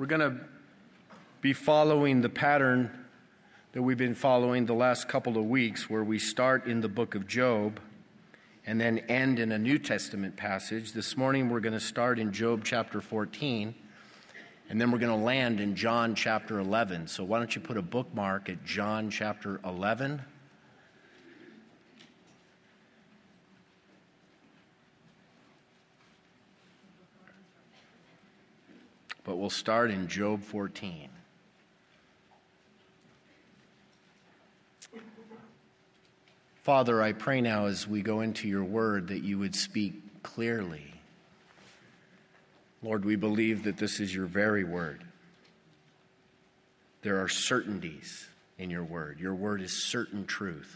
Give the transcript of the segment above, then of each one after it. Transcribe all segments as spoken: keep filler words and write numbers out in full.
We're going to be following the pattern that we've been following the last couple of weeks, where we start in the book of Job and then end in a New Testament passage. This morning we're going to start in Job chapter fourteen, and then we're going to land in John chapter eleven. So why don't you put a bookmark at John chapter eleven? But we'll start in Job fourteen. Father, I pray now as we go into your word that you would speak clearly. Lord, we believe that this is your very word. There are certainties in your word. Your word is certain truth.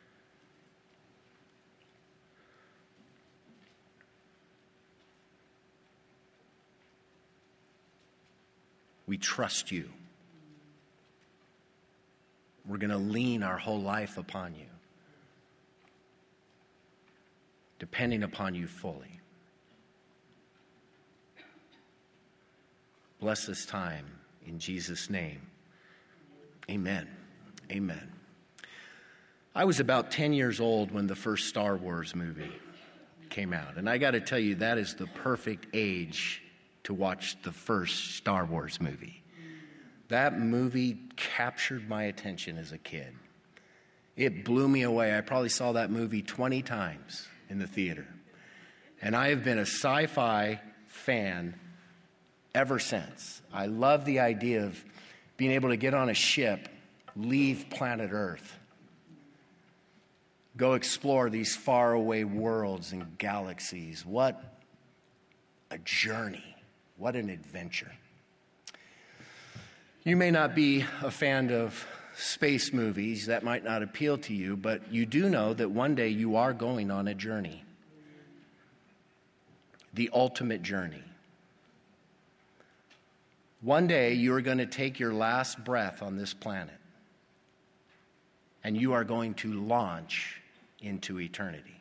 We trust you. We're going to lean our whole life upon you, depending upon you fully. Bless this time in Jesus' name. Amen. Amen. I was about ten years old when the first Star Wars movie came out, and I got to tell you, that is the perfect age to watch the first Star Wars movie. That movie captured my attention as a kid. It blew me away. I probably saw that movie twenty times in the theater. And I have been a sci-fi fan ever since. I love the idea of being able to get on a ship, leave planet Earth, go explore these faraway worlds and galaxies. What a journey. What an adventure. You may not be a fan of space movies. That might not appeal to you, but you do know that one day you are going on a journey. The ultimate journey. One day you are going to take your last breath on this planet, and you are going to launch into eternity.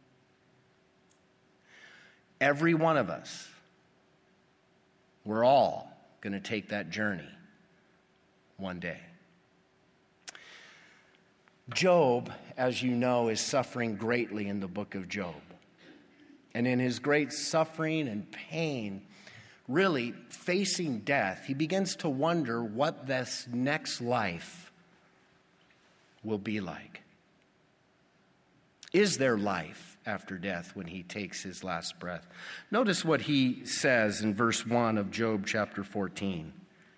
Every one of us, we're all going to take that journey one day. Job, as you know, is suffering greatly in the book of Job. And in his great suffering and pain, really facing death, he begins to wonder what this next life will be like. Is there life after death when he takes his last breath? Notice what he says in verse one of Job chapter fourteen.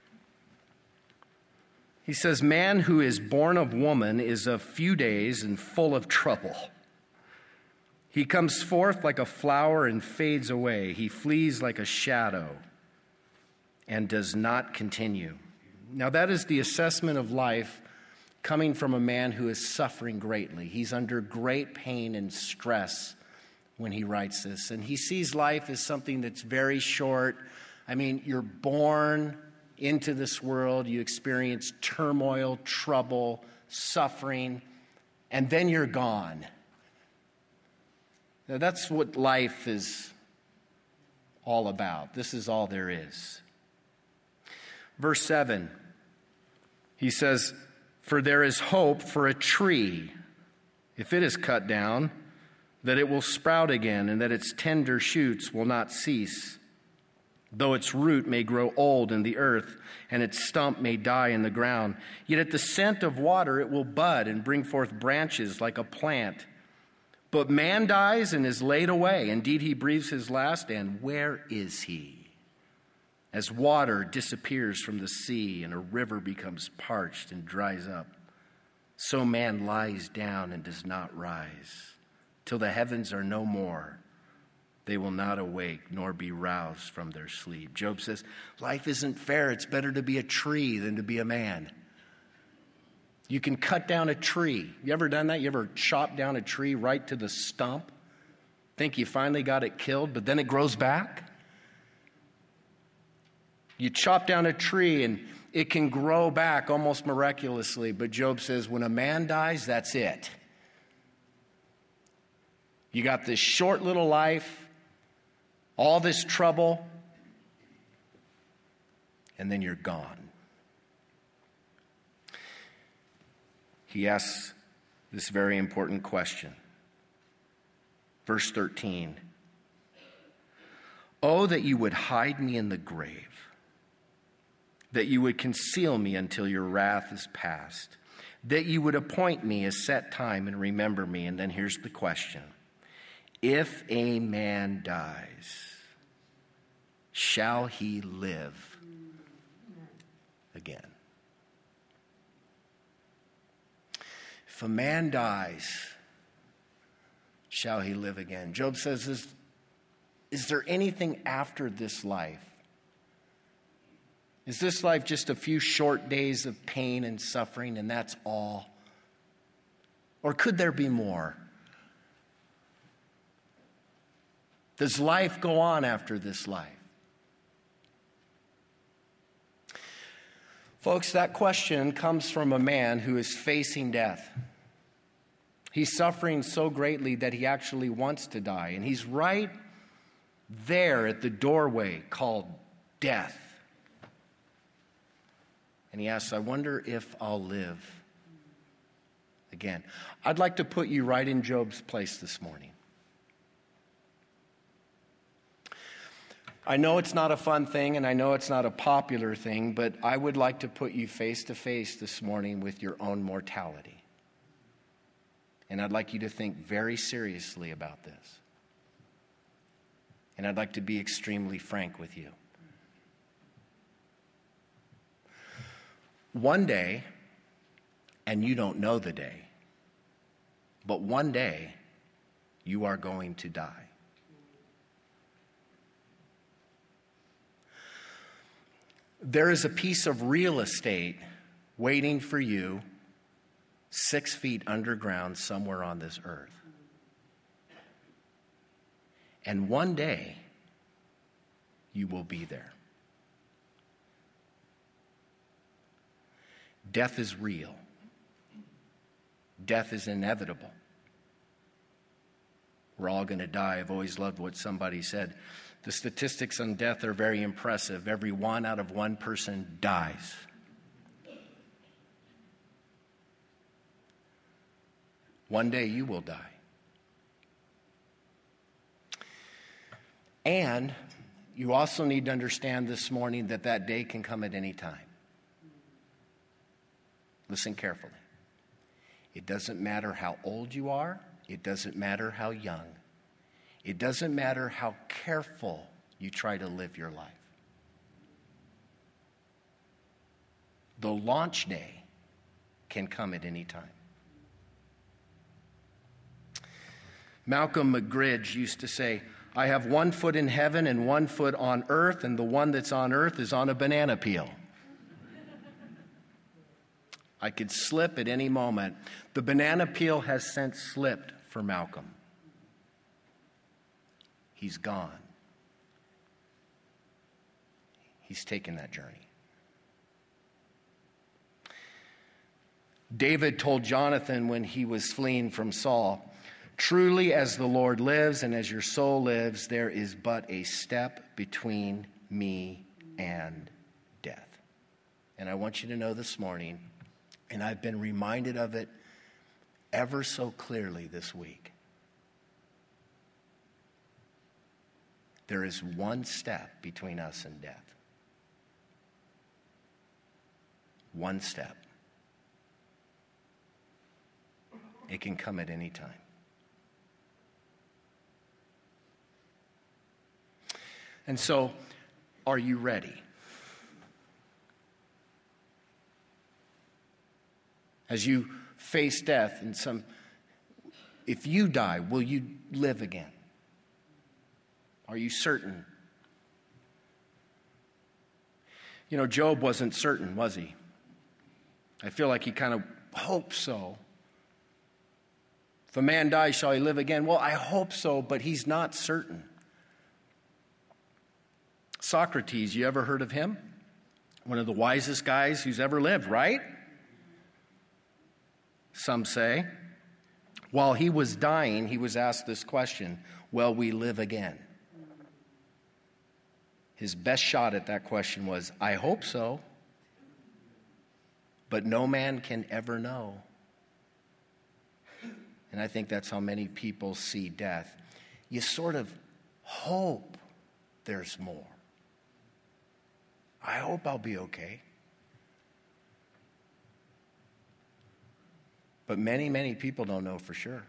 He says, "Man who is born of woman is of few days and full of trouble. He comes forth like a flower and fades away. He flees like a shadow and does not continue." Now that is the assessment of life coming from a man who is suffering greatly. He's under great pain and stress when he writes this. And he sees life as something that's very short. I mean, you're born into this world, you experience turmoil, trouble, suffering, and then you're gone. Now, that's what life is all about. This is all there is. Verse seven, he says, "For there is hope for a tree, if it is cut down, that it will sprout again, and that its tender shoots will not cease. Though its root may grow old in the earth, and its stump may die in the ground, yet at the scent of water it will bud and bring forth branches like a plant. But man dies and is laid away. Indeed, he breathes his last, and where is he? As water disappears from the sea, and a river becomes parched and dries up, so man lies down and does not rise. Till the heavens are no more, they will not awake nor be roused from their sleep." Job says, life isn't fair. It's better to be a tree than to be a man. You can cut down a tree. You ever done that? You ever chop down a tree right to the stump? Think you finally got it killed, but then it grows back? You chop down a tree and it can grow back almost miraculously, but Job says when a man dies, that's it. You got this short little life, all this trouble, and then you're gone. He asks this very important question. Verse thirteen. Oh, that you would hide me in the grave, that you would conceal me until your wrath is past, that you would appoint me a set time and remember me. And then here's the question. If a man dies, shall he live again? If a man dies, shall he live again? Job says, is, is there anything after this life? Is this life just a few short days of pain and suffering and that's all? Or could there be more? Does life go on after this life? Folks, that question comes from a man who is facing death. He's suffering so greatly that he actually wants to die. And he's right there at the doorway called death. And he asks, I wonder if I'll live again. I'd like to put you right in Job's place this morning. I know it's not a fun thing, and I know it's not a popular thing, but I would like to put you face to face this morning with your own mortality. And I'd like you to think very seriously about this. And I'd like to be extremely frank with you. One day, and you don't know the day, but one day you are going to die. There is a piece of real estate waiting for you six feet underground somewhere on this earth. And one day, you will be there. Death is real. Death is inevitable. We're all going to die. I've always loved what somebody said. The statistics on death are very impressive. Every one out of one person dies. One day you will die. And you also need to understand this morning that that day can come at any time. Listen carefully. It doesn't matter how old you are. It doesn't matter how young. It doesn't matter how careful you try to live your life. The launch day can come at any time. Malcolm McGridge used to say, I have one foot in heaven and one foot on earth, and the one that's on earth is on a banana peel. I could slip at any moment. The banana peel has since slipped for Malcolm. He's gone. He's taken that journey. David told Jonathan when he was fleeing from Saul, truly as the Lord lives and as your soul lives, there is but a step between me and death. And I want you to know this morning, and I've been reminded of it ever so clearly this week, there is one step between us and death. One step. It can come at any time. And so, are you ready? As you face death and some, if you die, will you live again? Are you certain? You know, Job wasn't certain, was he? I feel like he kind of hoped so. If a man dies, shall he live again? Well, I hope so, but he's not certain. Socrates, you ever heard of him? One of the wisest guys who's ever lived, right? Some say. While he was dying, he was asked this question, will we live again? his best shot at that question was, I hope so, but no man can ever know. And I think that's how many people see death. You sort of hope there's more. I hope I'll be okay. But many, many people don't know for sure.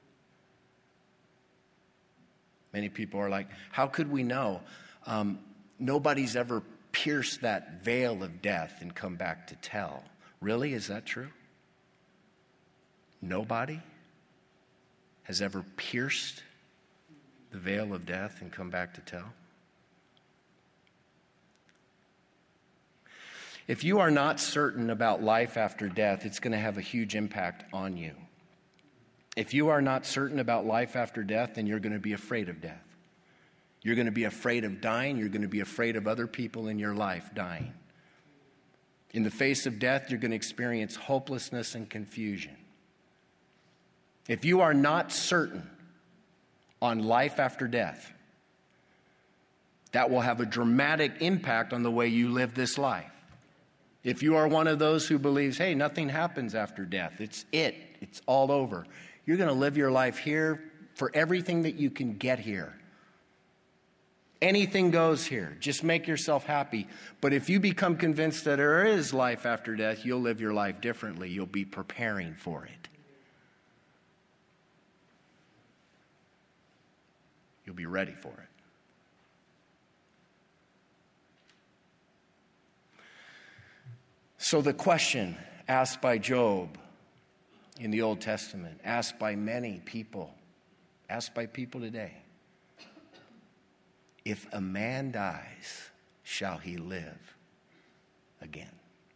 Many people are like, how could we know? Um, nobody's ever pierced that veil of death and come back to tell. Really? Is that true? Nobody has ever pierced the veil of death and come back to tell? If you are not certain about life after death, it's going to have a huge impact on you. If you are not certain about life after death, then you're going to be afraid of death. You're going to be afraid of dying. You're going to be afraid of other people in your life dying. In the face of death, you're going to experience hopelessness and confusion. If you are not certain on life after death, that will have a dramatic impact on the way you live this life. If you are one of those who believes, hey, nothing happens after death, it's it, it's all over, you're going to live your life here for everything that you can get here. Anything goes here. Just make yourself happy. But if you become convinced that there is life after death, you'll live your life differently. You'll be preparing for it. You'll be ready for it. So the question asked by Job in the Old Testament, asked by many people, asked by people today, if a man dies, shall he live again?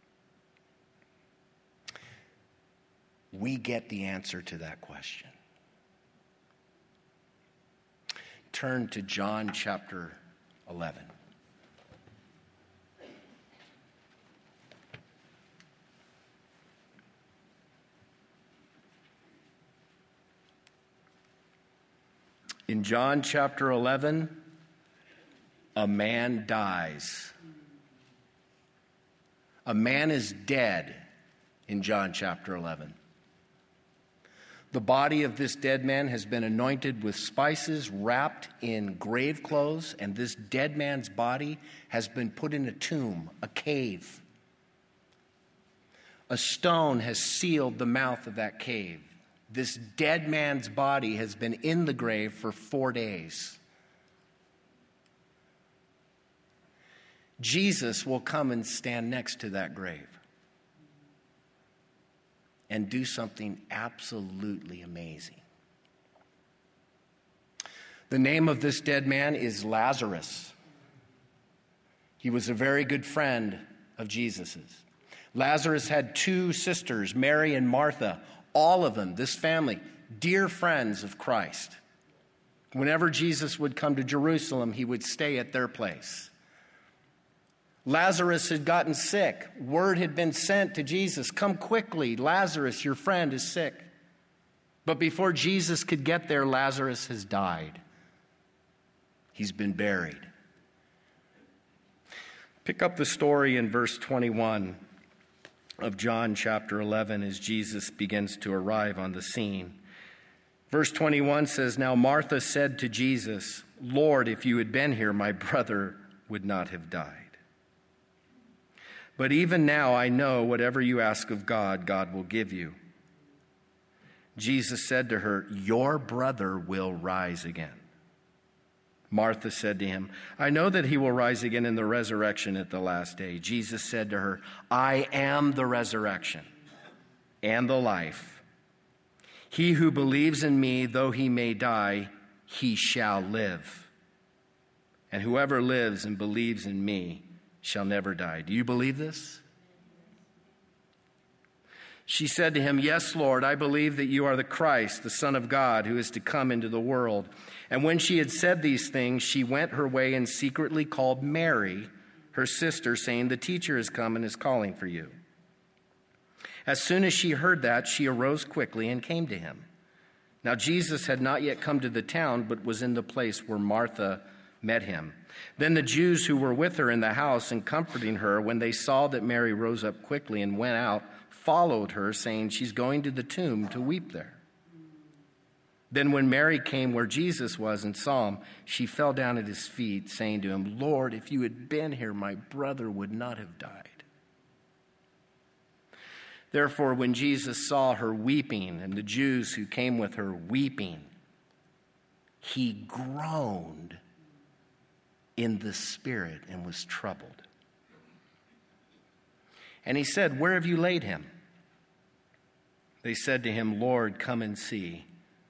We get the answer to that question. Turn to John chapter eleven. In John chapter eleven, a man dies. A man is dead in John chapter eleven. The body of this dead man has been anointed with spices, wrapped in grave clothes, and this dead man's body has been put in a tomb, a cave. A stone has sealed the mouth of that cave. This dead man's body has been in the grave for four days. Jesus will come and stand next to that grave and do something absolutely amazing. The name of this dead man is Lazarus. He was a very good friend of Jesus's. Lazarus had two sisters, Mary and Martha. All of them, this family, dear friends of Christ. Whenever Jesus would come to Jerusalem, he would stay at their place. Lazarus had gotten sick. Word had been sent to Jesus, come quickly, Lazarus, your friend, is sick. But before Jesus could get there, Lazarus has died. He's been buried. Pick up the story in verse twenty-one of John chapter eleven as Jesus begins to arrive on the scene. Verse twenty-one says, now Martha said to Jesus, Lord, if you had been here, my brother would not have died. But even now I know whatever you ask of God, God will give you. Jesus said to her, your brother will rise again. Martha said to him, I know that he will rise again in the resurrection at the last day. Jesus said to her, I am the resurrection and the life. He who believes in me, though he may die, he shall live. And whoever lives and believes in me shall never die. Do you believe this? She said to him, yes, Lord, I believe that you are the Christ, the Son of God, who is to come into the world. And when she had said these things, she went her way and secretly called Mary, her sister, saying, the teacher has come and is calling for you. As soon as she heard that, she arose quickly and came to him. Now Jesus had not yet come to the town, but was in the place where Martha met him. Then the Jews who were with her in the house and comforting her, when they saw that Mary rose up quickly and went out, followed her, saying, she's going to the tomb to weep there. Then when Mary came where Jesus was and saw him, she fell down at his feet, saying to him, Lord, if you had been here, my brother would not have died. Therefore, when Jesus saw her weeping, and the Jews who came with her weeping, he groaned in the spirit and was troubled. And he said, where have you laid him? They said to him, Lord, come and see.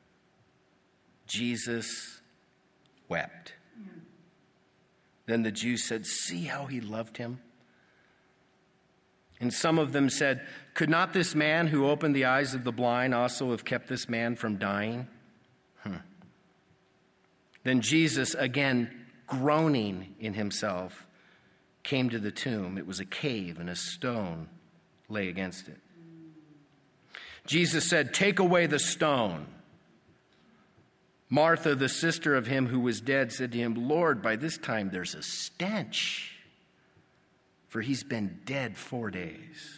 Jesus wept. Then the Jews said, see how he loved him? And some of them said, could not this man who opened the eyes of the blind also have kept this man from dying? Hmm. Then Jesus, again groaning in himself, came to the tomb. It was a cave, and a stone lay against it. Jesus said, take away the stone. Martha, the sister of him who was dead, said to him, Lord, by this time there's a stench, for he's been dead four days.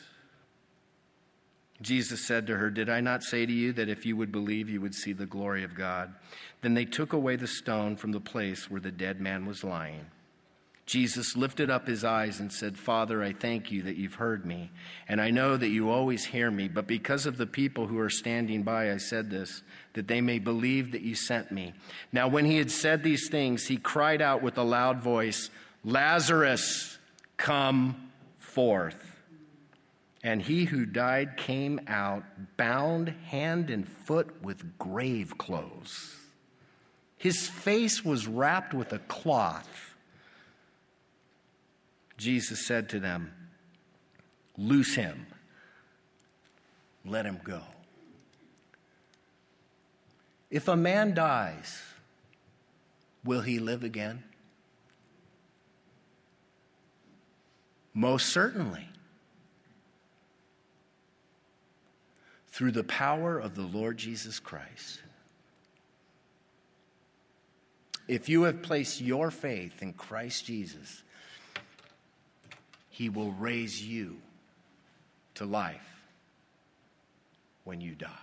Jesus said to her, did I not say to you that if you would believe, you would see the glory of God? Then they took away the stone from the place where the dead man was lying. Jesus lifted up his eyes and said, Father, I thank you that you've heard me, and I know that you always hear me, but because of the people who are standing by, I said this, that they may believe that you sent me. Now, when he had said these things, he cried out with a loud voice, Lazarus, come forth. And he who died came out, bound hand and foot with grave clothes. His face was wrapped with a cloth. Jesus said to them, loose him, let him go. If a man dies, will he live again? Most certainly. Through the power of the Lord Jesus Christ. If you have placed your faith in Christ Jesus, he will raise you to life when you die.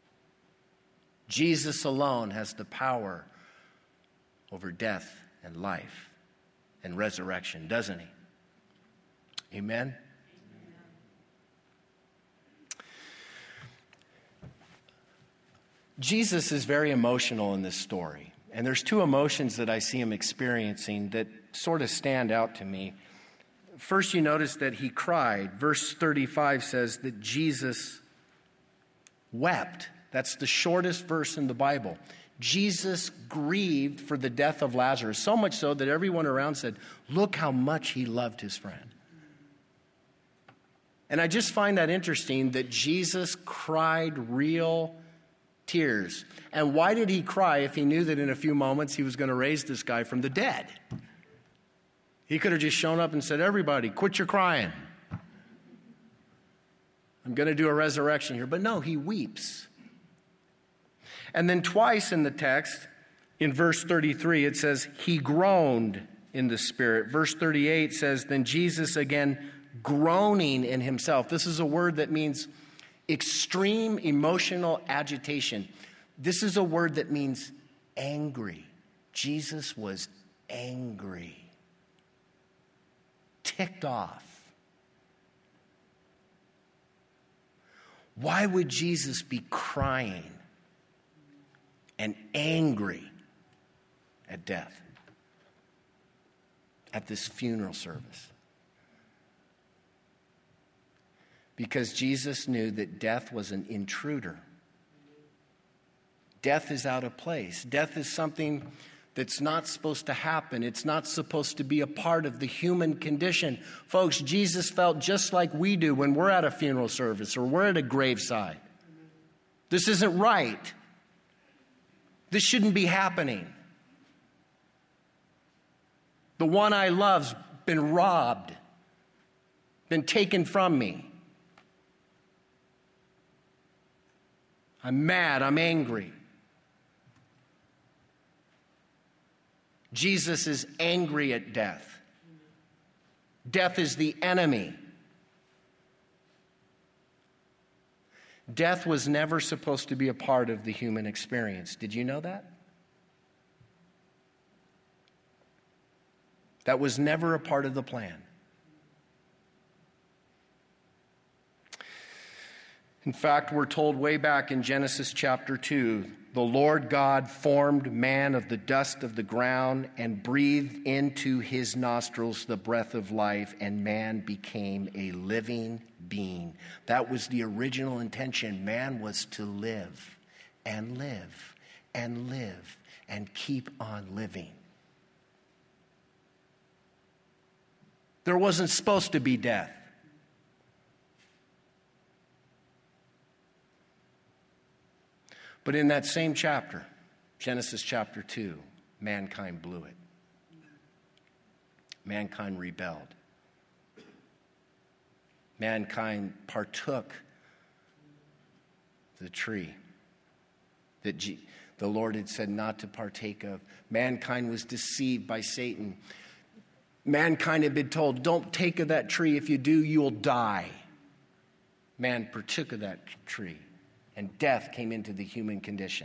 Jesus alone has the power over death and life and resurrection, doesn't he? Amen? Jesus is very emotional in this story. And there's two emotions that I see him experiencing that sort of stand out to me. First, you notice that he cried. Verse thirty-five says that Jesus wept. That's the shortest verse in the Bible. Jesus grieved for the death of Lazarus, so much so that everyone around said, look how much he loved his friend. And I just find that interesting that Jesus cried real tears. And why did he cry if he knew that in a few moments he was going to raise this guy from the dead? He could have just shown up and said, everybody, quit your crying. I'm going to do a resurrection here. But no, he weeps. And then twice in the text, in verse thirty-three, it says, he groaned in the spirit. Verse thirty-eight says, then Jesus again groaning in himself. This is a word that means extreme emotional agitation. This is a word that means angry. Jesus was angry. Ticked off. Why would Jesus be crying and angry at death at this funeral service? Because Jesus knew that death was an intruder. Death is out of place. Death is something that's not supposed to happen. It's not supposed to be a part of the human condition. Folks, Jesus felt just like we do when we're at a funeral service or we're at a graveside. This isn't right. This shouldn't be happening. The one I love's been robbed, been taken from me. I'm mad, I'm angry. Jesus is angry at death. Death is the enemy. Death was never supposed to be a part of the human experience. Did you know that? That was never a part of the plan. In fact, we're told way back in Genesis chapter two, the Lord God formed man of the dust of the ground and breathed into his nostrils the breath of life, and man became a living being. That was the original intention. Man was to live and live and live and keep on living. There wasn't supposed to be death. But in that same chapter, Genesis chapter two, mankind blew it. Mankind rebelled. Mankind partook the tree that G- the Lord had said not to partake of. Mankind was deceived by Satan. Mankind had been told, don't take of that tree. If you do, you'll die. Man partook of that tree, and death came into the human condition.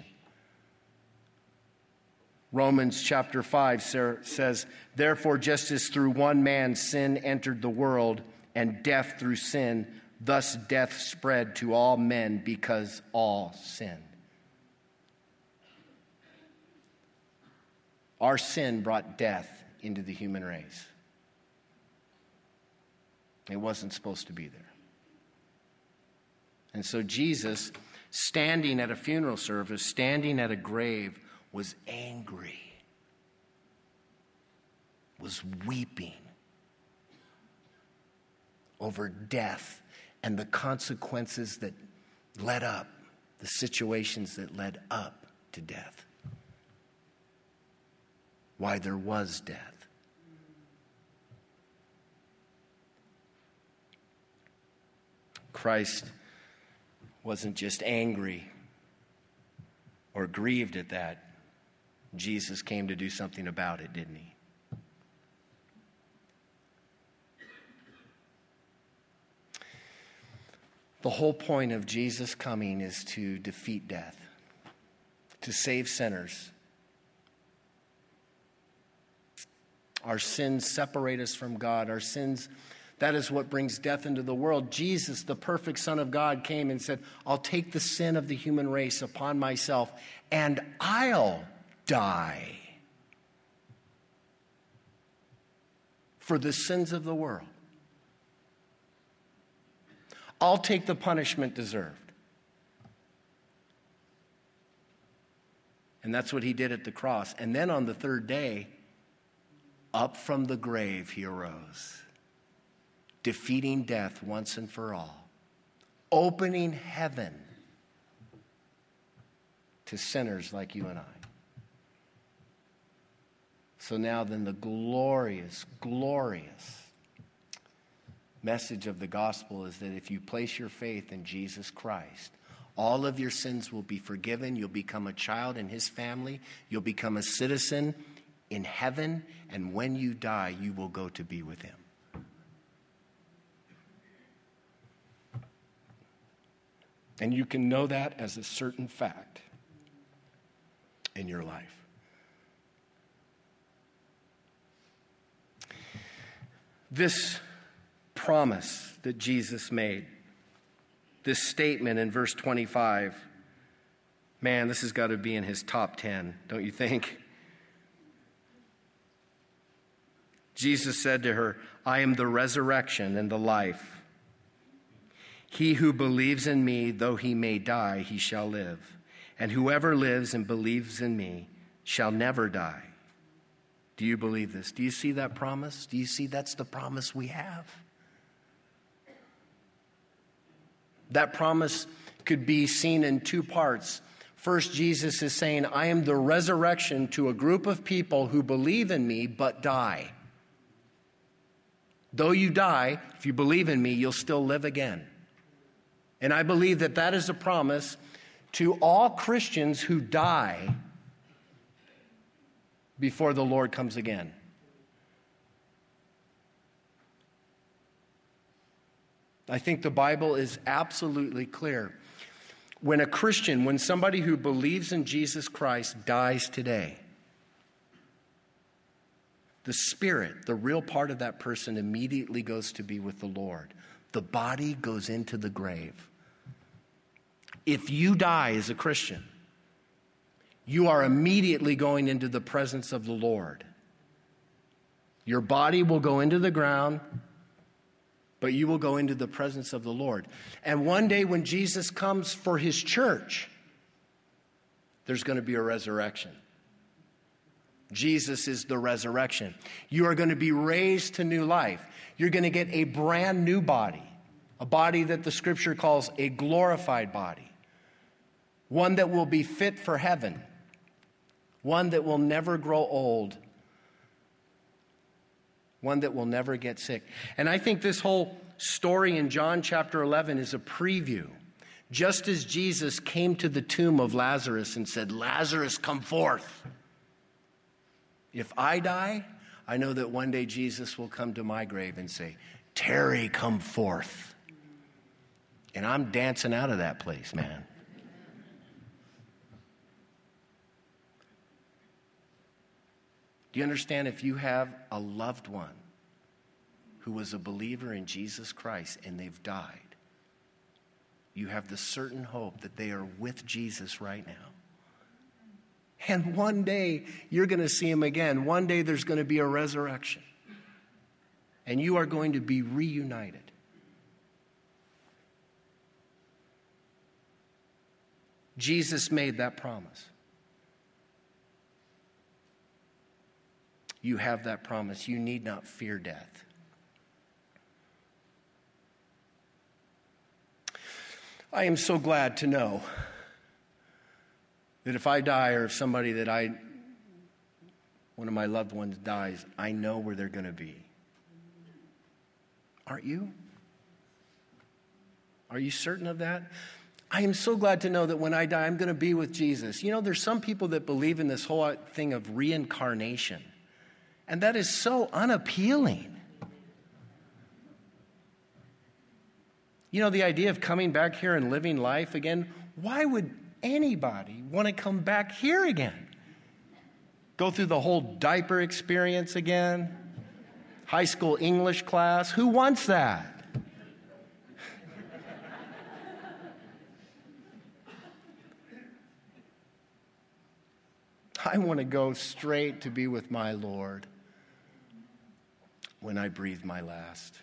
Romans chapter five says, therefore, just as through one man sin entered the world, and death through sin, thus death spread to all men because all sinned. Our sin brought death into the human race. It wasn't supposed to be there. And so Jesus, standing at a funeral service, standing at a grave, was angry, was weeping over death and the consequences that led up, the situations that led up to death. Why there was death. Christ wasn't just angry or grieved at that. Jesus came to do something about it, didn't he? The whole point of Jesus coming is to defeat death, to save sinners. Our sins separate us from God. Our sins, that is what brings death into the world. Jesus, the perfect Son of God, came and said, I'll take the sin of the human race upon myself, and I'll die for the sins of the world. I'll take the punishment deserved. And that's what he did at the cross. And then on the third day, up from the grave he arose, defeating death once and for all, opening heaven to sinners like you and I. So now then, the glorious, glorious message of the gospel is that if you place your faith in Jesus Christ, all of your sins will be forgiven. You'll become a child in his family. You'll become a citizen in heaven. And when you die, you will go to be with him. And you can know that as a certain fact in your life. This promise that Jesus made, this statement in verse twenty-five, man, this has got to be in his top ten, don't you think? Jesus said to her, I am the resurrection and the life. He who believes in me, though he may die, he shall live. And whoever lives and believes in me shall never die. Do you believe this? Do you see that promise? Do you see that's the promise we have? That promise could be seen in two parts. First, Jesus is saying, I am the resurrection to a group of people who believe in me but die. Though you die, if you believe in me, you'll still live again. And I believe that that is a promise to all Christians who die before the Lord comes again. I think the Bible is absolutely clear. When a Christian, when somebody who believes in Jesus Christ dies today, the spirit, the real part of that person, immediately goes to be with the Lord. The body goes into the grave. If you die as a Christian, you are immediately going into the presence of the Lord. Your body will go into the ground, but you will go into the presence of the Lord. And one day when Jesus comes for his church, there's going to be a resurrection. Jesus is the resurrection. You are going to be raised to new life. You're going to get a brand new body, a body that the scripture calls a glorified body, one that will be fit for heaven, one that will never grow old, one that will never get sick. And I think this whole story in John chapter eleven is a preview. Just as Jesus came to the tomb of Lazarus and said, "Lazarus, come forth." If I die, I know that one day Jesus will come to my grave and say, "Terry, come forth." And I'm dancing out of that place, man. Do you understand, if you have a loved one who was a believer in Jesus Christ and they've died, you have the certain hope that they are with Jesus right now. And one day you're going to see him again. One day there's going to be a resurrection. And you are going to be reunited. Jesus made that promise. You have that promise. You need not fear death. I am so glad to know that if I die, or if somebody that I, one of my loved ones dies, I know where they're going to be. Aren't you? Are you certain of that? I am so glad to know that when I die, I'm going to be with Jesus. You know, there's some people that believe in this whole thing of reincarnation, and that is so unappealing. You know, the idea of coming back here and living life again, why would anybody want to come back here again? Go through the whole diaper experience again? High school English class? Who wants that? I want to go straight to be with my Lord when I breathe my last.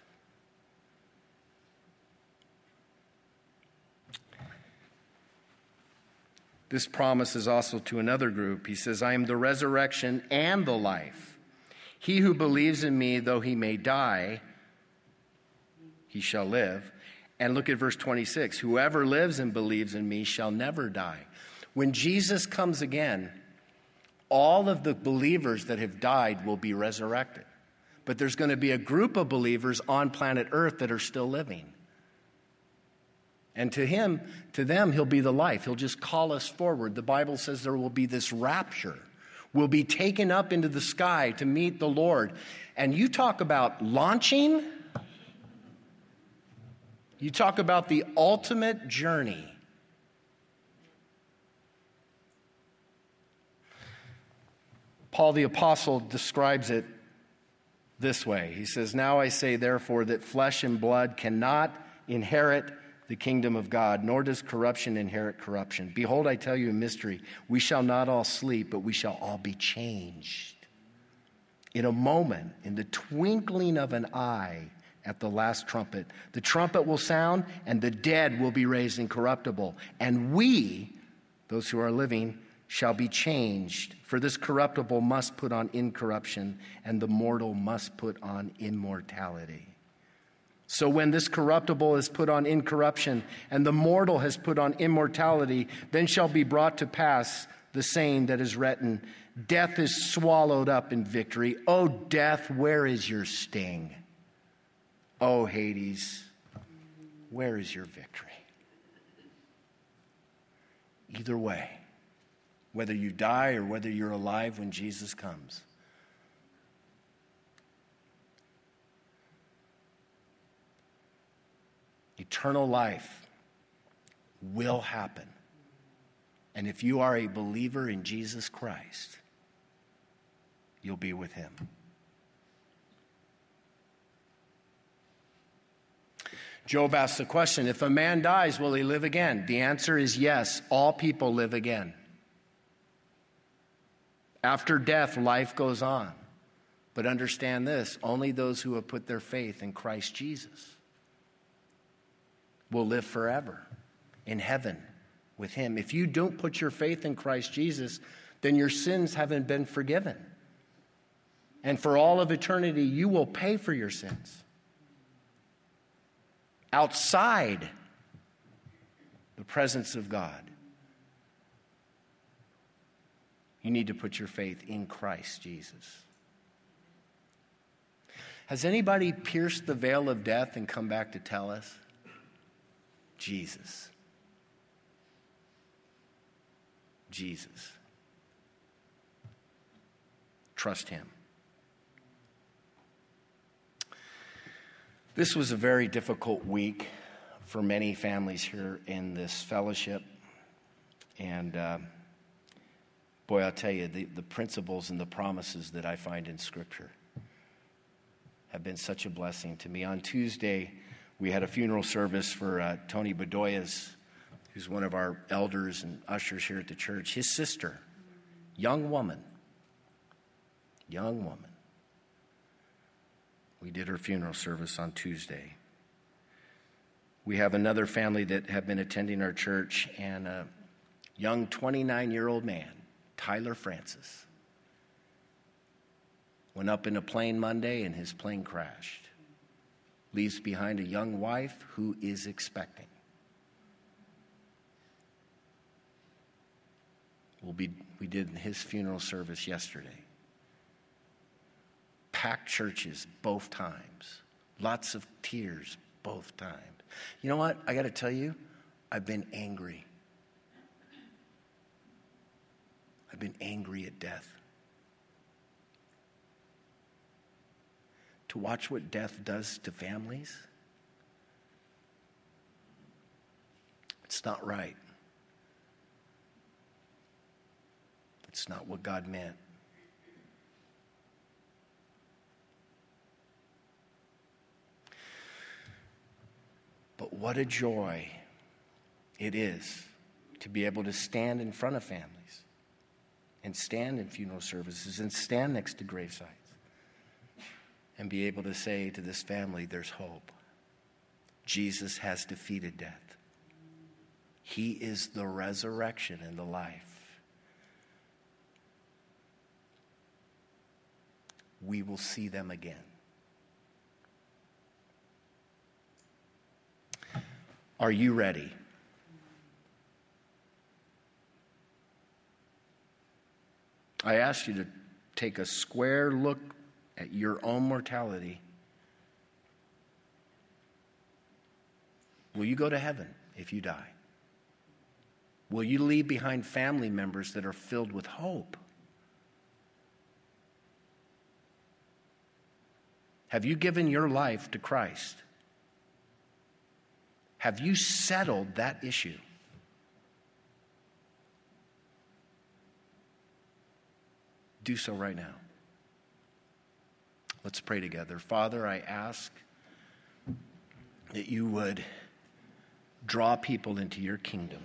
This promise is also to another group. He says, "I am the resurrection and the life. He who believes in me, though he may die, he shall live." And look at verse twenty-six. "Whoever lives and believes in me shall never die." When Jesus comes again, all of the believers that have died will be resurrected. But there's going to be a group of believers on planet Earth that are still living. And to him, to them, he'll be the life. He'll just call us forward. The Bible says there will be this rapture. We'll be taken up into the sky to meet the Lord. And you talk about launching. You talk about the ultimate journey. Paul the Apostle describes it this way. He says, "Now I say, therefore, that flesh and blood cannot inherit the kingdom of God, nor does corruption inherit corruption. Behold, I tell you a mystery. We shall not all sleep, but we shall all be changed. In a moment, in the twinkling of an eye, at the last trumpet. The trumpet will sound, and the dead will be raised incorruptible. And we, those who are living, shall be changed. For this corruptible must put on incorruption, and the mortal must put on immortality. So when this corruptible is put on incorruption, and the mortal has put on immortality, then shall be brought to pass the saying that is written, death is swallowed up in victory. O death, where is your sting? O Hades, where is your victory? Either way, whether you die or whether you're alive when Jesus comes. Eternal life will happen. And if you are a believer in Jesus Christ, you'll be with him. Job asks the question, if a man dies, will he live again? The answer is yes. All people live again. After death, life goes on. But understand this, only those who have put their faith in Christ Jesus will live forever in heaven with him. If you don't put your faith in Christ Jesus, then your sins haven't been forgiven. And for all of eternity, you will pay for your sins. Outside the presence of God, you need to put your faith in Christ Jesus. Has anybody pierced the veil of death and come back to tell us? Jesus. Jesus. Trust him. This was a very difficult week for many families here in this fellowship. And uh, boy, I'll tell you, the, the principles and the promises that I find in Scripture have been such a blessing to me. On Tuesday, we had a funeral service for uh, Tony Bedoyas, who's one of our elders and ushers here at the church. His sister, young woman, young woman. We did her funeral service on Tuesday. We have another family that have been attending our church, and a young twenty-nine-year-old man, Tyler Francis, went up in a plane Monday and his plane crashed. Leaves behind a young wife who is expecting. We'll be, we did his funeral service yesterday. Packed churches both times. Lots of tears both times. You know what? I got to tell you, I've been angry. I've been angry at death. To watch what death does to families, it's not right. It's not what God meant. But what a joy it is to be able to stand in front of families and stand in funeral services and stand next to gravesites and be able to say to this family, there's hope. Jesus has defeated death. He is the resurrection and the life. We will see them again. Are you ready? I ask you to take a square look at your own mortality. Will you go to heaven if you die? Will you leave behind family members that are filled with hope? Have you given your life to Christ? Have you settled that issue? Do so right now. Let's pray together. Father, I ask that you would draw people into your kingdom.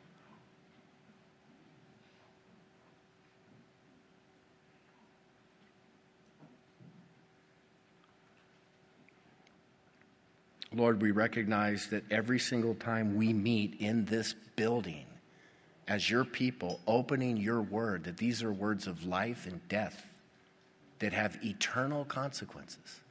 Lord, we recognize that every single time we meet in this building as your people opening your word, that these are words of life and death that have eternal consequences.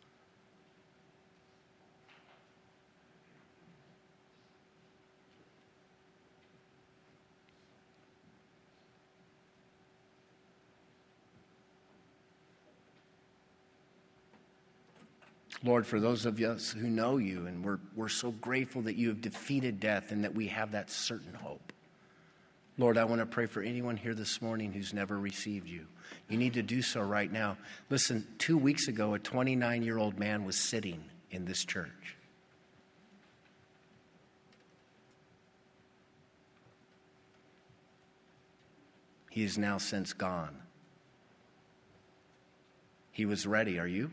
Lord, for those of us who know you, and we're, we're so grateful that you have defeated death and that we have that certain hope. Lord, I want to pray for anyone here this morning who's never received you. You need to do so right now. Listen, two weeks ago, a twenty-nine-year-old man was sitting in this church. He is now since gone. He was ready. Are you?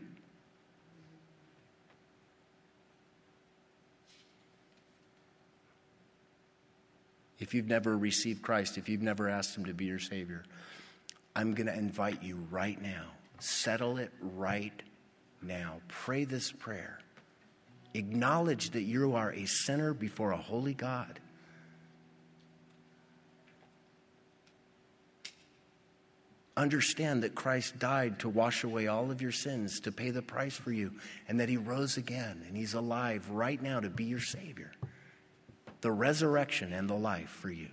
If you've never received Christ, if you've never asked him to be your Savior, I'm going to invite you right now. Settle it right now. Pray this prayer. Acknowledge that you are a sinner before a holy God. Understand that Christ died to wash away all of your sins, to pay the price for you, and that he rose again, and he's alive right now to be your Savior. The resurrection and the life for you.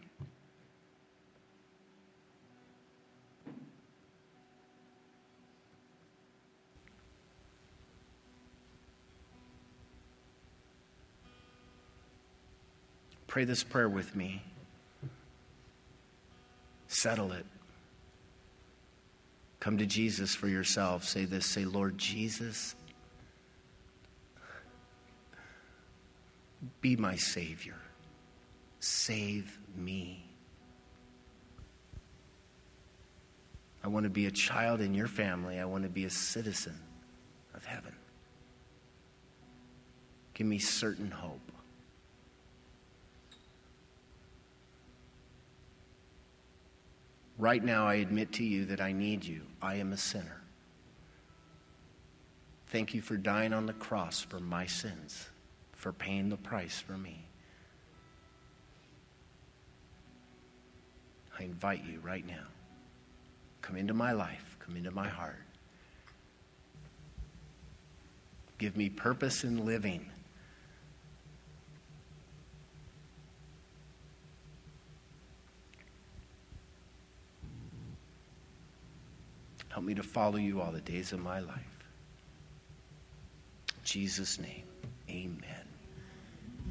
Pray this prayer with me. Settle it. Come to Jesus for yourself. Say this. Say, Lord Jesus, be my Savior. Save me. I want to be a child in your family. I want to be a citizen of heaven. Give me certain hope. Right now, I admit to you that I need you. I am a sinner. Thank you for dying on the cross for my sins, for paying the price for me. I invite you right now. Come into my life. Come into my heart. Give me purpose in living. Help me to follow you all the days of my life. In Jesus' name, amen.